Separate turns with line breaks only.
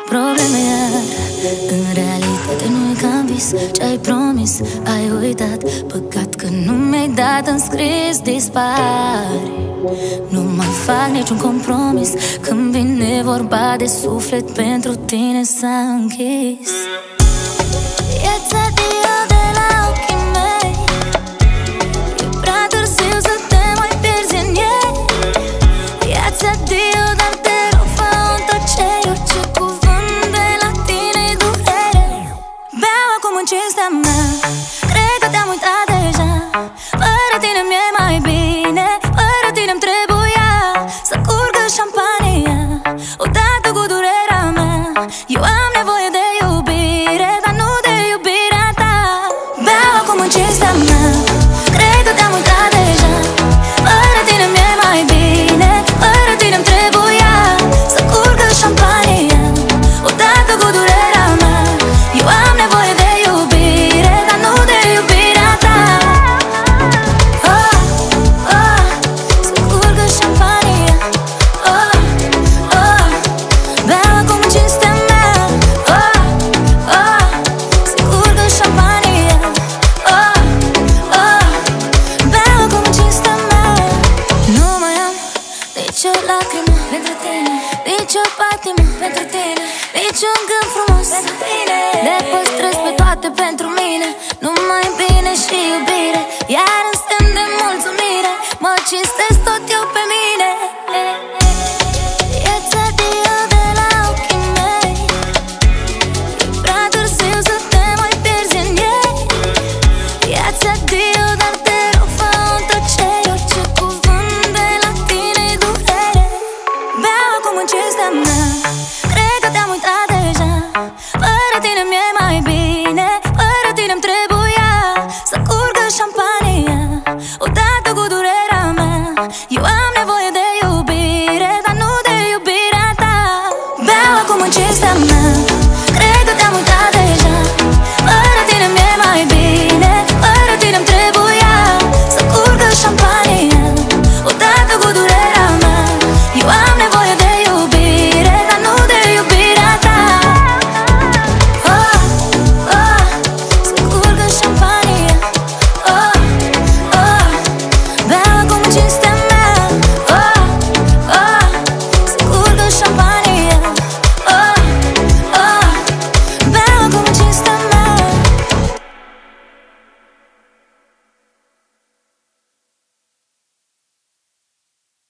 probleme iar. În realitate nu e ca-n vis. Ce-ai promis, ai uitat. Păcat că nu mi-ai dat în scris. Dispari. Nu mai fac niciun compromis. Când vine vorba de suflet, pentru tine s-a închis. Ia-ți adio de la ochii mei. E prea târziu să te mai pierzi în ei. Ia-ți adio, dar te rog, fă-o în tăcere. Orice cuvânt de la tine-i durere. Beau acum în cinstea mea. Cred că te-am uitat deja. Fără tine mi-e mai bine. Fără tine-mi trebuia să curgă șampania odată cu durerea mea. Eu am nevoie de iubire, dar nu de iubirea ta. Beau acum în cinstea mea. Cred că te-am uitat deja. Fără tine mi-e mai bine. Fără tine-mi trebuia să curgă șampania odată cu durerea mea. Eu am nevoie de iubire, dar nu de iubirea ta. Oh, oh, să curgă șampania. Oh, oh, beau acum în cinstea mea. Oh, oh, să curgă șampania. Oh, oh, beau acum în cinstea mea. Nu mai am nicio lacrimă pentru tine, nicio patimă pentru tine, niciun gând frumos pentru tine. Le păstrez pe toate pentru mine. Numai bine și iubire, iar în semn de mulțumire mă cinstesc tot eu pe mine. Ia-ți adio de la ochii mei. E prea târziu să te mai pierzi în ei. Ia-ți adio, dar te rog, fă-o în tăcere. Orice cuvânt de la tine-i durere. Beau acum în cinstea mea. Cred că te-am uitat deja. Fără tine mi-e mai bine. Fără tine-mi trebuia să curgă șampania odată cu durerea mea. Eu am nevoie de iubire, dar nu de iubirea ta. Beau acum în cinstea mea.